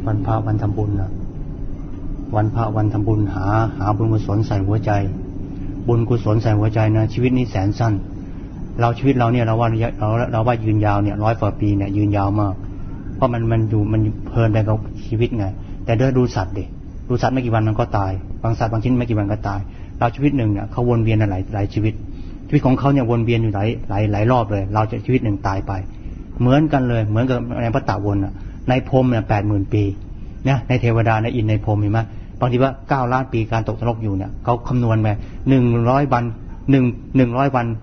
วันพระวันทำบุญนะวันพระวันทำบุญหาบุญกุศลใส่หัวใจบุญกุศลใส่หัวใจนะชีวิตนี้แสนสั้นชีวิตเราเนี่ยเราว่ายืนยาวเนี่ย100 กว่าปีเนี่ยยืนยาวมากเพราะมันเพลินไปกับชีวิตไงแต่ดูสัตว์ดูสัตว์ไม่กี่วันมันก็ตายบางสัตว์บางชิ้นไม่กี่วันก็ตายเราชีวิตหนึ่งเนี่ยเขาวนเวียนหลายชีวิตของเขาเนี่ยวนเวียนอยู่หลายรอบเลยเราจะชีวิตหนึ่งตายไปเหมือนกันเลยเหมือนกับในพระตะวนในพรหมเนี่ย80,000 ปีเนี่ยในเทวดาในอินในพรหมเห็นไหมบางทีว่า9 ล้านปีการตกนรกอยู่เนี่ยเขาคำนวณมา100 วัน100 วัน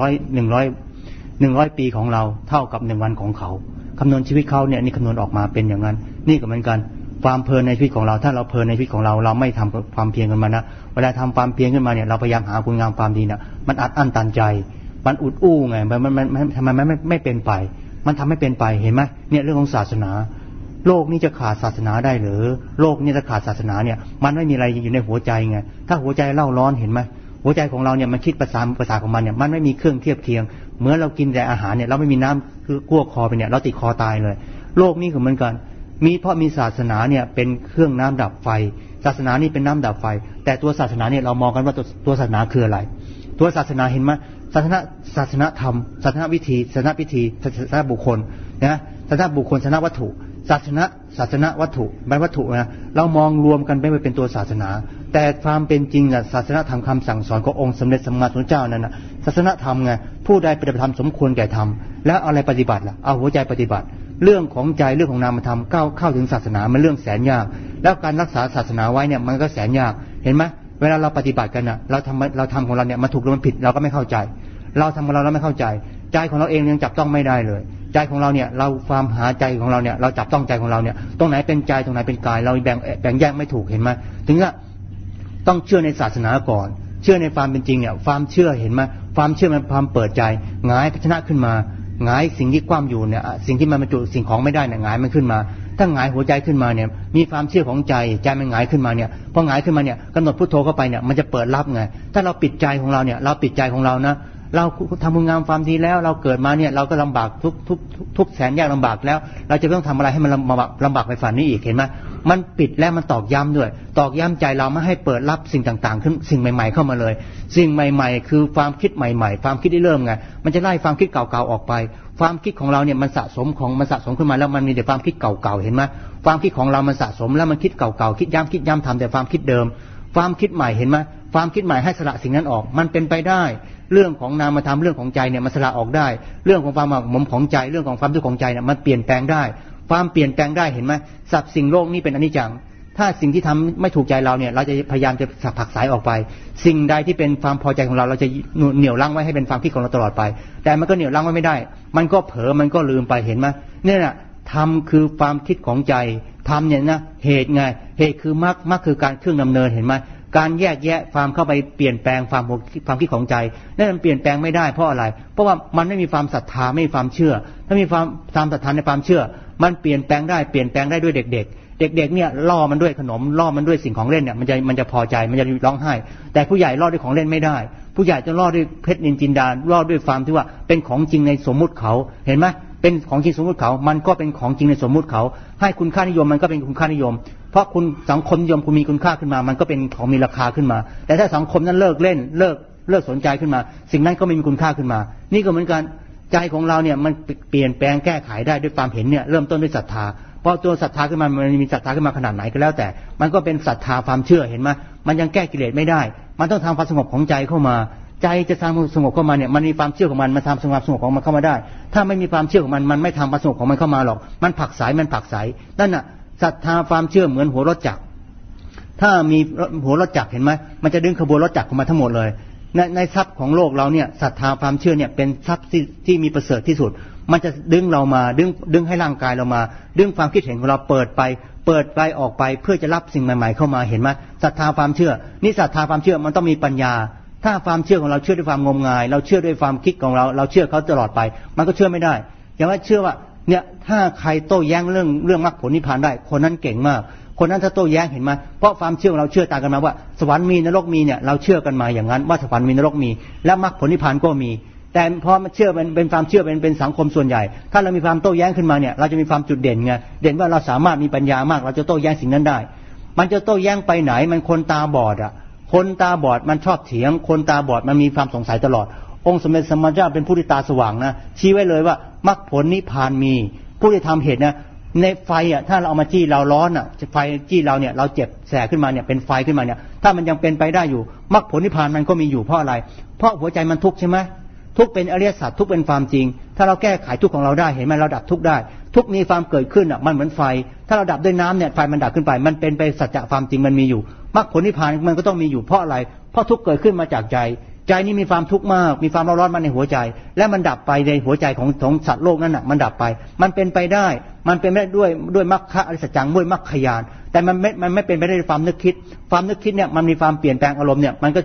100 ปีของเราเท่ากับ1 วันของเขาคำนวณชีวิตเขาเนี่ยนี่คำนวณออกมาเป็นอย่างนั้นนี่ก็เหมือนกันความเพลินในชีวิตของเราถ้าเราเพลินในชีวิตของเราไม่ทำความเพียรกันมานะเวลาทำความเพียรขึ้นมาเนี่ยเราพยายามหาคุณงามความดีเนี่ยมันอัดอั้นตันใจมันอุดอู้ไงมันทำไมไม่เป็นไปมันทำให้เป็นไปเห็นไหมเนี่ยเรื่องของศาสนาโลกนี้จะขาดศาสนาได้หรือโลกนี้จะขาดศาสนาเนี่ยมันไม่มีอะไรอยู่ในหัวใจไงถ้าหัวใจเล่าร้อนเห็นไหมหัวใจของเราเนี่ยมันคิดภาษาของมันเนี่ยมันไม่มีเครื่องเทียบเคียงเหมือนเรากินแต่อาหารเนี่ยเราไม่มีน้ำคือกลัวคอไปเนี่ยเราติดคอตายเลยโลกนี้ก็เหมือนกันเพราะมีศาสนาเนี่ยเป็นเครื่องน้ำดับไฟศาสนานี่เป็นน้ำดับไฟแต่ตัวศาสนาเนี่ยเรามองกันว่าตัวศาสนาคืออะไรตัวศาสนาเห็นไหมศาสนาธรรมศาสนาวิธีศาสนาพิธีศาสนาบุคคลนะศาสนาบุคคลศาสนาวัตถุศาสนาวัตถุเป็นวัตถุนะเรามองรวมกันไปเป็นตัวศาสนาแต่ความเป็นจริงน่ะศาสนาธรรมคำสั่งสอนขององค์สมเด็จสัมมาสัมพุทธเจ้านั่นน่ะศาสนาธรรมไงผู้ใดปฏิบัติธรรมสมควรแก่ธรรมแล้วอะไรปฏิบัติล่ะเอาหัวใจปฏิบัติเรื่องของใจเรื่องของนามธรรมเข้าถึงศาสนามันเรื่องแสนยากแล้วการรักษาศาสนาไว้เนี่ยมันก็แสนยากเห็นไหมเวลาเราปฏิบัติกันน่ะเราทำของเราเนี่ยมันถูกหรือมันผิดเราก็ไม่เข้าใจเราทำของเราไม่เข้าใจใจของเราเองยังจับต้องไม่ได้เลยใจของเราเนี่ยเราความหาใจของเราเนี่ยเราจับต้องใจของเราเนี่ยตรงไหนเป็นใจตรงไหนเป็นกายเราแบ่งแยกไม่ถูกเห็นไหมถึงว่าต้องเชื่อในศาสนาก่อนเชื่อในความเป็นจริงเนี่ยความเชื่อเห็นไหมความเชื่อมันความเปิดใจหงายชนะขึ้นมาหงายสิ่งที่คว่ำอยู่เนี่ยสิ่งที่มันบรรจุสิ่งของไม่ได้เนี่ยหงายมันขึ้นมาถ้าหงายหัวใจขึ้นมาเนี่ยมีความเชื่อของใจมันหงายขึ้นมาเนี่ยพอหงายขึ้นมาเนี่ยกำหนดพุทโธเข้าไปเนี่ยมันจะเปิดรับไงถ้าเราปิดใจของเราเนี่ยเราปิดใจของเรานะเราทำบุญงามความดีแล้วเราเกิดมาเนี่ยเราก็ลำบากทุกแสนยากลำบากแล้วเราจะต้องทำอะไรให้มันลำบากไปฝันนี้อีกเห็นไหมมันปิดแล้วมันตอกย้ำด้วยตอกย้ำใจเราไม่ให้เปิดรับสิ่งต่างๆขึ้นสิ่งใหม่ๆเข้ามาเลยสิ่งใหม่ๆคือความคิดใหม่ๆความคิดที่เริ่มไงมันจะไล่ความคิดเก่าๆออกไปความคิดของเราเนี่ยมันสะสมขึ้นมาแล้วมันมีแต่ความคิดเก่าๆเห็นไหมความคิดของเรามันสะสมแล้วมันคิดเก่าๆคิดย้ำทำแต่ความคิดเดิมความคิดใหม่เห็นไหมความคิดใหม่ให้สละสิ่งนั้นออกมันเป็นไปได้เรื่องของนามธรรมเรื่องของใจเนี่ยมันสละออกได้เรื่องของความหมักหมมของใจเรื่องของความทุกข์ของใจเนี่ยมันเปลี่ยนแปลงได้ความเปลี่ยนแปลงได้เห็นไหมสัตว์สิ่งโลกนี้เป็นอนิจจังถ้าสิ่งที่ทำไม่ถูกใจเราเนี่ยเราจะพยายามจะผลักสายออกไปสิ่งใดที่เป็นความพอใจของเราเราจะเหนี่ยวรั้งไว้ให้เป็นความคิดของเราตลอดไปแต่มันก็เหนี่ยวรั้งไว้ไม่ได้มันก็เผลอมันก็ลืมไปเห็นไหมเนี่ยนะธรรมคือความคิดของใจธรรมเนี่ยนะเหตุไงเหตุคือมรรคคือการเครื่องดำเนินเห็นไหมการแยกแยะความเข้าไปเปลี่ยนแปลงความคิดของใจนั่นมันเปลี่ยนแปลงไม่ได้เพราะอะไรเพราะว่ามันไม่มีความศรัทธาไม่มีความเชื่อถ้ามีความศรัทธาในความเชื่อมันเปลี่ยนแปลงได้ด้วยเด็กเนี่ยล่อมันด้วยขนมล่อมันด้วยสิ่งของเล่นเนี่ยมันจะพอใจมันจะร้องไห้แต่ผู้ใหญ่ล่อด้วยของเล่นไม่ได้ผู้ใหญ่จะล่อด้วยเพชรนินจินดาล่อด้วยความที่ว่าเป็นของจริงในสมมุติเขาเห็นไหมเป็นของจริงสมมุติเขามันก็เป็นของจริงในสมมุติเขาให้คุณค่านิยมมันก็เป็นคุณค่านิยมเพราะคุณสังคมนิยมคุณมีคุณค่าขึ้นมามันก็เป็นของมีราคาขึ้นมาแต่ถ้าสังคมนั้นเลิกเล่นเลิกสนใจขึ้นมาสิ่งนั้นก็ไม่มีคุณค่าขึ้นมานี่ก็เหมือนกันใจของเราเนี่ยมันเปลี่ยนแปลงแก้ไขได้ด้วยความเห็นเนี่ยเริ่มต้นด้วยศรัทธาพอตัวศรัทธาขึ้นมามันมีศรัทธาขึ้นมาขนาดไหนก็แล้วแต่มันก็เป็นศรัทธาความเชื่อเห็นไหมมันยังแก้กิเลสไม่ได้มันต้องทำความสงบของใจเข้ามาใจจะทำสงบเข้ามาเนี่ยมันมีความเชื่อของมันทำสงบของมันเข้ามาได้ถ้าไม่มีความเชื่อของมันไม่ทำความสงบของมันเข้ามาหรอกมันผลักสายนั่นน่ะศรัทธาความเชื่อเหมือนหัวรถจักรถ้ามีหัวรถจักรเห็นไหมมันจะดึงขบวนรถจักรเข้ามาทั้งหมดเลยในทรัพย์ของโลกเราเนี่ยศรัทธาความเชื่อเนี่ยเป็นทรัพย์ที่มีประเสริฐที่สุดมันจะดึงเรามาดึงให้ร่างกายเรามาดึงความคิดเห็นของเราเปิดไปออกไปเพื่อจะรับสิ่งใหม่ๆเข้ามาเห็นไหมศรัทธาความเชื่อนี่ศรัทธาความเชื่อมันต้องมีปัญญาถ้าความเชื่อของเราเชื่อด้วยความงมงายเราเชื่อด้วยความคิดของเราเชื่อเขาตลอดไปมันก็เชื่อไม่ได้อย่างว่าเชื่อว่าเนี่ยถ้าใครโต้แย้งเรื่องมรรคผลนิพพานได้คนนั้นเก่งมากคนนั้นถ้าโต้แย้งเห็นไหมเพราะความเชื่อของเราเชื่อตามกันมาว่าสวรรค์มีนรกมีเนี่ยเราเชื่อกันมาอย่างนั้นว่าสวรรค์มีนรกมีและมรรคผลนิพพานก็มีแแต่พอมันเชื่อเป็นความเชื่อเป็นสังคมส่วนใหญ่ถ้าเรามีความโต้แย้งขึ้นมาเนี่ยเราจะมีความจุดเด่นไงเด่นว่าเราสามารถมีปัญญามากเราจะโต้แย้งสิ่งนั้นได้มันจะโต้แย้งไปไหนมันคนตาบอดอ่ะคนตาบอดมันชอบเถียงคนตาบอดมันมีความสงสัยตลอดองค์สมเด็จสัมมาสัมพุทธเจ้าเป็นผู้ที่ตาสว่างนะชี้ไว้เลยว่ามรรคผลนิพพานมีผู้ที่ทำเหตุนะในไฟอ่ะถ้าเราเอามาจี้เราร้อนอ่ะไฟจี้เราเนี่ยเราเจ็บแสบขึ้นมาเนี่ยเป็นไฟขึ้นมาเนี่ยถ้ามันยังเป็นไปได้อยู่มรรคผลนิพพานมันก็มีอยู่เพราะอะไรเพราะหัวใจมันทุกข์ใช่ไหมทุกข์เป็นอริยสัจทุกข์เป็นความจริงถ้าเราแก้ไขทุกข์ของเราได้เห็นไหมเราดับทุกข์ได้ทุกข์มีความเกิดขึ้นอ่ะมันเหมือนไฟถ้าเราดับด้วยน้ำเนี่ยไฟมันดับขึ้นไปมันเป็นไปสัจจะความจริงมันมีอยู่มรรคผลนิพพานมันก็ต้องมีอยู่เพราะอะไรเพราะทุกข์เกิดขึ้นมาจากใจใจนี้มีความทุกข์มากมีความร้อนมาในหัวใจและมันดับไปในหัวใจของสัตว์โลกนั้นน่ะมันดับไปมันเป็นไปได้มันเป็นไปได้ด้วยมรรคอริยสัจจังด้วยมรรคญาณแต่มันไม่เป็นไปได้ด้วยความนึกคิดความนึกคิดเนี่ยมันมีความเปลี่ยนแปลงอารมณ์เนี่ยมันก็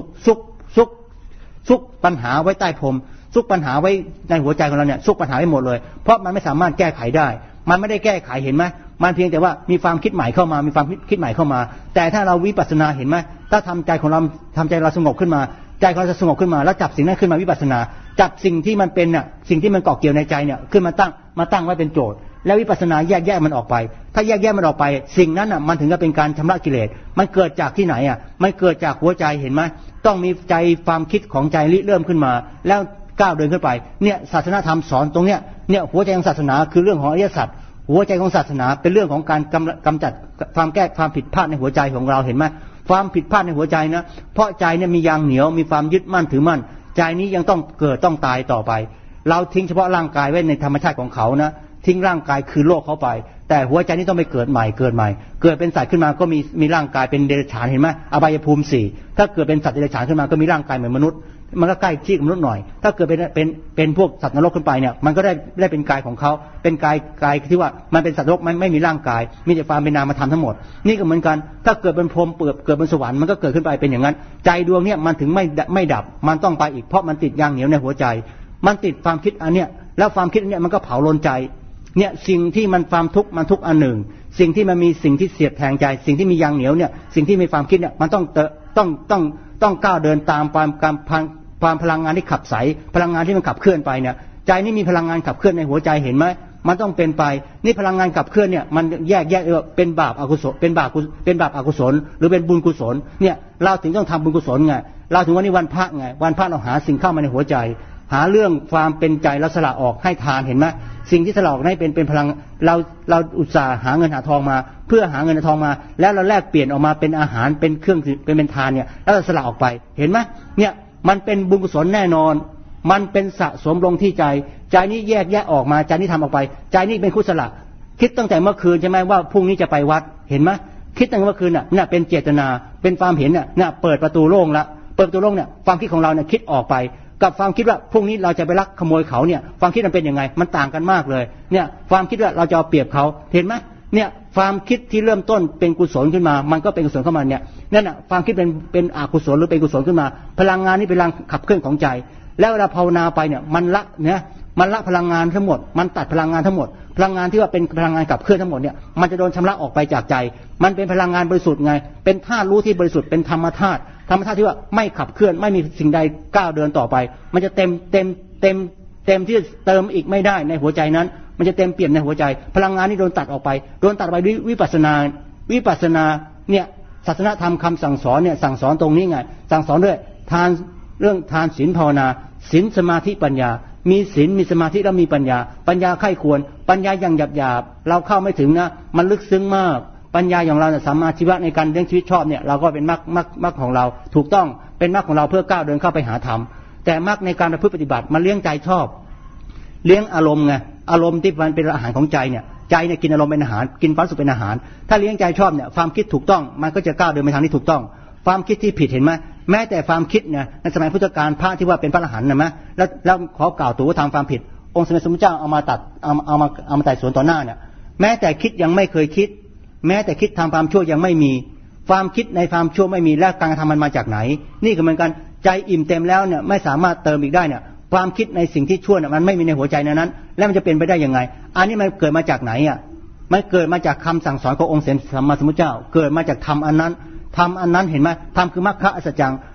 ซุกปัญหาไว้ใต้พรมซุกปัญหาไว้ในหัวใจของเราเนี่ยซุกปัญหาไว้หมดเลยเพราะมันไม่สามารถแก้ไขได้มันไม่ได้แก้ไขเห็นไหมมันเพียงแต่ว่ามีความคิดใหม่เข้ามามีความคิดใหม่เข้ามาแต่ถ้าเราวิปัสสนาเห็นไหมถ้าทำใจของเราสงบขึ้นมาใจของเราจะสงบขึ้นมาแล้วจับสิ่งนั้นขึ้นมาวิปัสสนาจับสิ่งที่มันเป็นน่ะสิ่งที่มันเกาะเกี่ยวในใจเนี่ยขึ้นมาตั้งไว้เป็นโจทย์แล้ววิปัสสนาแยกมันออกไปถ้าแยกมันออกไปสิ่งนั้นน่ะมันถึงจะเป็นการชำระกิเลสมันเกิดจากที่ไหนอ่ะมันเกิดจากหัวใจเห็นไหมต้องมีใจความคิดของใจริเริ่มขึ้นมาแล้วก้าวเดินขึ้นไปเนี่ยศาสนาธรรมสอนตรงเนี้ยหัวใจของศาสนาคือเรื่องของอริยสัจหัวใจของศาสนาเป็นเรื่องของการกำจัดความผิดพลาดในหัวใจของเราเห็นไหมความผิดพลาดในหัวใจนะเพราะใจเนี่ยมียางเหนียวมีความยึดมั่นถือมั่นใจนี้ยังต้องเกิดต้องตายต่อไปเราทิ้งเฉพาะร่างกายไว้ในธรรมชาติของเขานะทิ้งร่างกายคือโลกเขาไปแต่หัวใจนี้ต้องไปเกิดใหม่เกิดเป็นสัตว์ขึ้นมาก็มีร่างกายเป็นเดรัจฉานเห็นไหมอบายภูมิ4ถ้าเกิดเป็นสัตว์เดรัจฉานขึ้นมาก็มีร่างกายเหมือนมนุษย์มันก็ใกล้ชิดกับมนุษย์หน่อยถ้าเกิดเป็นพวกสัตว์นรกขึ้นไปเนี่ยมันก็ได้เป็นกายของเขาเป็นกายที่ว่ามันเป็นสัตว์นรกมันไม่มีร่างกายมีแต่ความเป็นนามธรรมทั้งหมดนี่ก็เหมือนกันถ้าเกิดเป็นพรหมเกิดเป็นสวรรค์มันก็เกิดขึ้นไปเป็นอย่างนั้นใจดวงเนี่ยมันถึงไม่ดับมันต้องไปอีกเพราะมันติดยางเหนียวในหัวใจมันติดความคิดอันเนี้ยแล้วความคิดอันเนี้ยมันก็เผาลนใจเนี่ยสิ่งที่มันความทุกข์มันทุกข์อันหนึ่งสิ่งที่มันมีสิ่งที่เสียดแทงใจสิ่งที่มียางเหนียวเนี่ยสิ่งที่มีความคิดเนี่ยมันต้องก้าวเดินตามความพลังงานที่ขับใสพลังงานที่มันขับเคลื่อนไปเนี่ยใจนี่มีพลังงานขับเคลื่อนในหัวใจเห็นไหมมันต้องเป็นไปนี่พลังงานขับเคลื่อนเนี่ยมันแยกเป็นบาปอกุศลเป็นบาปอกุศลหรือเป็นบุญกุศลเนี่ยเราถึงต้องทำบุญกุศลไงเราถึงวันนี้วันพระไงวันพระเราหาสิ่งเข้ามาในหัวใจหาเรื่องความเป็นใจแล้วสละออกให้ทานเห็นไหมสิ่งที่สละออกให้เป็นพลังเราอุตส่าห์หาเงินหาทองมาเพื่อหาเงินหาทองมาแล้วเราแลกเปลี่ยนออกมาเป็นอาหารเป็นเครื่องเป็นทานเนี่ยแล้วเราสละออกไปเห็นไหมเนี่ยมันเป็นบุญกุศลแน่นอนมันเป็นสะสมลงที่ใจนี้แยกออกมาใจนี้ทำออกไปใจนี้เป็นกุศลคิดตั้งแต่เมื่อคืนใช่ไหมว่าพรุ่งนี้จะไปวัดเห็นไหมคิดตั้งแต่เมื่อคืนน่ะเป็นเจตนาเป็นความเห็นน่ะเปิดประตูโล่งละเปิดประตูโล่งเนี่ยความคิดของเราเนี่ยคิดออกไปกับความคิดว่าพรุ่งนี้เราจะไปลักขโมยเขาเนี่ยความคิดมันเป็นยังไงมันต่างกันมากเลยเนี่ยความคิดว่าเราจะเอาเปรียบเขาเห็นไหมเนี่ยความคิดที่เริ่มต้นเป็นกุศลขึ้นมามันก็เป็นกุศลเข้ามาเนี่ยนั่นน่ะความคิดเป็นอกุศลหรือเป็นกุศลขึ้นมาพลังงานนี้เป็นพลังขับเคลื่อนของใจแล้วเวลาภาวนาไปเนี่ยมันละพลังงานทั้งหมดมันตัดพลังงานทั้งหมดพลังงานที่ว่าเป็นพลังงานขับเคลื่อนทั้งหมดเนี่ยมันจะโดนชำระออกไปจากใจมันเป็นพลังงานบริสุทธิ์ไงเป็นธาตุรู้ที่บริสุทธิ์เป็นธรรมธาตุที่ว่าไม่ขับเคลื่อนไม่มีสิ่งใดก้าวเดินต่อไปมันจะเต็มที่เติมอีกไม่ได้ในหัวใจนั้นมันจะเต็มเปี่ยมในหัวใจพลังงานนี้โดนตัดออกไปด้วยวิปัสสนาเนี่ยศาสนธรรมคำสั่งสอนเนี่ยสั่งสอนตรงนี้ไงสั่งสอนด้วยเรื่องทานศีลภาวนาศีลสมาธิปัญญามีศีลมีสมาธิแล้วมีปัญญาไข้ควรปัญญาอย่างหยาบเราเข้าไม่ถึงนะมันลึกซึ้งมากปัญญาอย่างเราเนี่ยสามารถชีวะในการเลี้ยงชีวิตชอบเนี่ยเราก็เป็นมรรคของเราถูกต้องเป็นมรรคของเราเพื่อก้าวเดินเข้าไปหาธรรมแต่มรรคในการประพฤติปฏิบัติมันเลี้ยงใจชอบเลี้ยงอารมณ์ไงอารมณ์ที่มันเป็นอาหารของใจเนี่ยกินอารมณ์เป็นอาหารกินความสุขเป็นอาหารถ้าเลี้ยงใจชอบเนี่ยความคิดถูกต้องมันก็จะก้าวเดินไปทางที่ถูกต้องความคิดที่ผิดเห็นไหมแม้แต่ความคิดเนี่ยในสมัยพุทธกาลพระที่ว่าเป็นพระอรหันต์นะมั้ยแล้วขอกล่าวตัวว่าทำความผิดองค์สมเด็จพระพุทธเจ้าเอามาไต่สวนต่อหน้าเนี่ยแม้แต่คิดยังไม่เคยคิดแม้แต่คิดทำความชั่วยังไม่มีความคิดในความชั่วไม่มีแล้วการกระทำมันมาจากไหนนี่ก็เหมือนกันใจอิ่มเต็มแล้วเนี่ยไม่สามารถเติมอีกได้เนี่ยความคิดในสิ่งที่ชั่วเนี่ยมันไม่มีในหัวใจนั้นแล้วมันจะเป็นไปได้ยังไงอันนี้มันเกิดมาจากไหนอ่ะมันเกิดมาจากคำสั่งสอนขององค์สัมมาสัมพุทธเจ้าเกิดมาจากธรรมอันนั้นเห็นไหมธรรมคือมรรคอัศจรรย์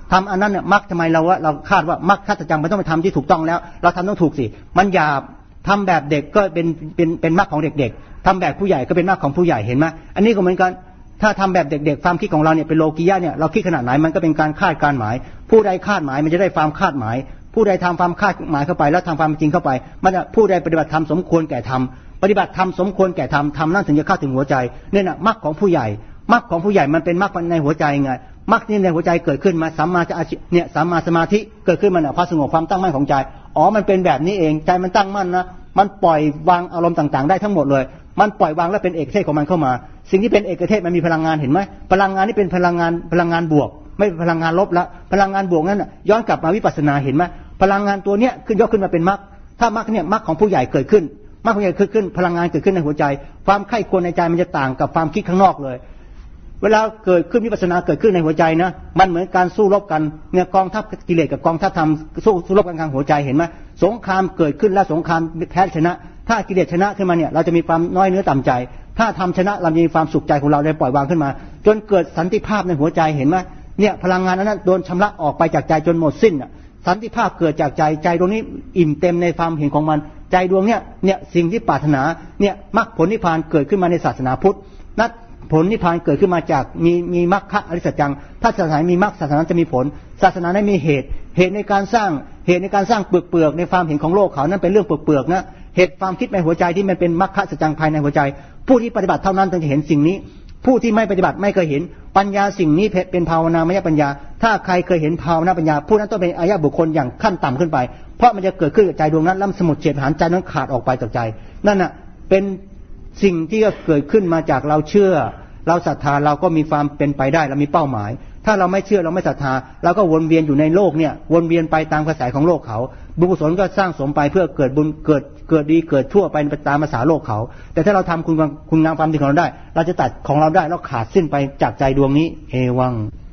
ทำอันนั้นเนี่ยมรรคทำไมเราคาดว่ามรรคสัจจังมันต้องไปทำที่ถูกต้องแล้วเราทำต้องถูกสิมันหยาบทำแบบเด็กก็เป็นมรรคของเด็กๆทำแบบผู้ใหญ่ก็เป็นมรรคของผู้ใหญ่เห็นไหมอันนี้ก็เหมือนกันถ้าทำแบบเด็กๆความคิดของเราเนี่ยเป็นโลกียะเนี่ยเราคิดขนาดไหนมันก็เป็นการคาดการหมายผู้ใดคาดหมายมันจะได้ความคาดหมายผู้ใดทำความคาดหมายเข้าไปแล้วทำความจริงเข้าไปมันผู้ใดปฏิบัติธรรมสมควรแก่ธรรมปฏิบัติธรรมสมควรแก่ธรรมธรรมนั่นถึงจะเข้าถึงหัวใจเนี่ยนะมรรคของผู้ใหญ่มรรคของผู้ใหญ่มันเป็นมรรคในหัวใจไงมรรคนี่ในหัวใจเกิดขึ้นมาสัมมาสมาธิเกิดขึ้นมาเนี่ยความสงบความตั้งมั่นของใจอ๋อมันเป็นแบบนี้เองใจมันตั้งมั่นนะมันปล่อยวางอารมณ์ต่างๆได้ทั้งหมดเลยมันปล่อยวางแล้วเป็นเอกเทศของมันเข้ามาสิ่งที่เป็นเอกเทศมันมีพลังงานเห็นไหมพลังงานนี่เป็นพลังงานบวกไม่พลังงานลบละพลังงานบวกนั้นย้อนกลับมาวิปัสสนาเห็นไหมพลังงานตัวเนี้ยยกขึ้นมาเป็นมรรคถ้ามรรคเนี่ยมรรคของผู้ใหญ่เกิดขึ้นมรรคผู้ใหญ่เกิดขึ้นพลังงานเกิดขึ้นในหัวใจความใคร่ควรในใจมันจะต่างกับความคิดข้างนอกเลยเวลาเกิดขึ้นวิปัสสนาเกิดขึ้นในหัวใจนะมันเหมือนการสู้รบกันเนี่ยกองทัพกิเลสกับกองทัพธรรมสู้รบกันกลางหัวใจเห็นไหมสงครามเกิดขึ้นแล้วสงครามแพ้ชนะถ้ากิเลสชนะขึ้นมาเนี่ยเราจะมีความน้อยเนื้อต่ำใจถ้าทำชนะเราจะมีความสุขใจของเราได้ปล่อยวางขึ้นมาจนเกิดสันติภาพในหัวใจเห็นไหมเนี่ยพลังงานนั้นโดนชำระออกไปจากใจจนหมดสิ้นสันติภาพเกิดจากใจดวงนี้อิ่มเต็มในความเห็นของมันใจดวงเนี่ยสิ่งที่ปรารถนาเนี่ยมรรคผลนิพพานเกิดขึ้นมาในศาสนาพุทธนัดผลนิพพานเกิดขึ้นมาจากมีมรรคอริยสัจจังถ้าศาสนามีมรรคศาสนาจะมีผลศาสนาได้มีเหตุในการสร้างเปลือกในความเห็นของโลกเขานั่นเป็นเรื่องเปลือกนะเหตุความคิดในหัวใจที่มันเป็นมรรคสัจจังภายในหัวใจผู้ที่ปฏิบัติเท่านั้นถึงจะเห็นสิ่งนี้ผู้ที่ไม่ปฏิบัติไม่เคยเห็นปัญญาสิ่งนี้เป็นภาวนามยปัญญาถ้าใครเคยเห็นภาวนาปัญญาผู้นั้นต้องเป็นอริยบุคคลอย่างขั้นต่ำขึ้นไปเพราะมันจะเกิดขึ้นกับใจดวงนั้นแล้วสมุทเฉดหารใจนั้นขาดออกไปจากใจนั่นน่ะเป็นสิ่งที่เกิดขึ้นมาจากเราเชื่อเราศรัทธาเราก็มีความเป็นไปได้เรามีเป้าหมายถ้าเราไม่เชื่อเราไม่ศรัทธาเราก็วนเวียนอยู่ในโลกเนี่ยวนเวียนไปตามกระแสของโลกเขาบุญกุศลก็สร้างสมไปเพื่อเกิดบุญเกิดดีเกิดชั่วไปตามภาษาโลกเขาแต่ถ้าเราทำคุณงามความดีของเราได้เราจะตัดของเราได้แล้วขาดสิ้นไปจากใจดวงนี้เอวัง